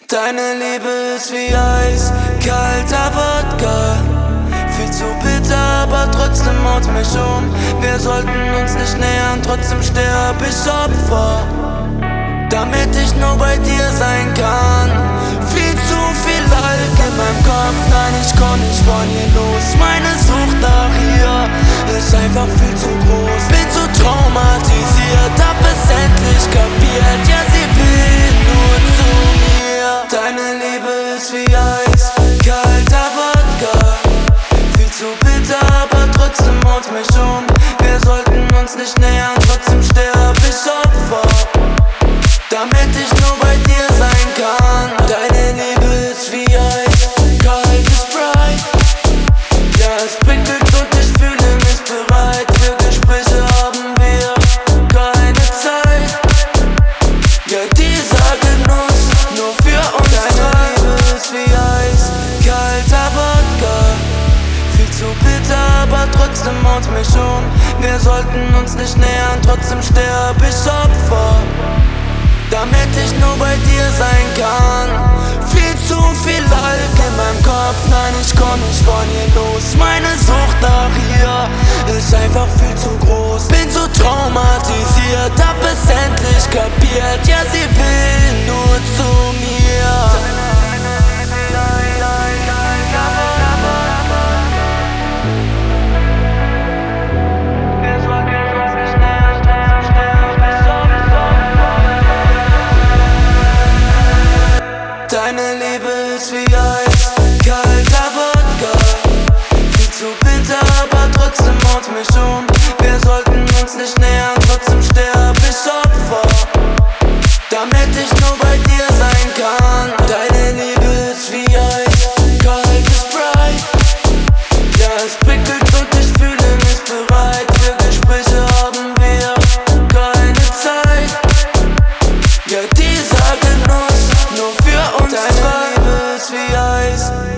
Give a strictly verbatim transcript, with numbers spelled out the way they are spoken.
Deine Liebe ist wie Eis, kalter Wodka. Viel zu bitter, aber trotzdem haut mich um. Wir sollten uns nicht nähern, trotzdem sterb ich Opfer, damit ich nur bei dir sein kann. Viel zu viel Alk in meinem Kopf, nein, ich komm nicht von hier los. Meine Sucht nach ihr ist einfach viel zu groß. Bin zu traumatisiert, hab es endlich kapiert. Ja, sie will nur zu mir. Deine Liebe ist wie Eis, kalter Wodka. Viel zu bitter, aber trotzdem haut mich um. Wir sollten uns nicht nähern, trotzdem sterb ich Opfer, damit ich nur bei dir sein kann. Deine Liebe ist wie Eis, kaltes Sprite. Ja, es prickelt und ich fühle mich bereit. Für Gespräche haben wir keine Zeit. Ja, dieser Genuss nur für uns. Deine Liebe ist wie Eis, kalter Wodka. Viel zu bitter, aber trotzdem haut mich um. Wir sollten uns nicht nähern, trotzdem sterb ich Opfer, damit ich nur bei dir sein kann. Viel zu viel Alk in meinem Kopf, nein, ich komm nicht von hier los. Meine Sucht nach ihr ist einfach viel zu groß. Bin so traumatisiert, hab es endlich kapiert. Ja, sie will nur zu mir. Deine Liebe ist wie Eis, kalter Wodka. Viel zu bitter, aber trotzdem haut mich um. Wir sollten uns nicht nähern, trotzdem sterb ich Opfer, damit ich nur bei dir sein kann. Deine Liebe ist wie Eis, kaltes Sprite. Ja, es prickelt und ich fühle mich bereit. Für Gespräche haben wir keine Zeit. Ja, dieser Genuss nur für uns. Deine Liebe ist wie Eis,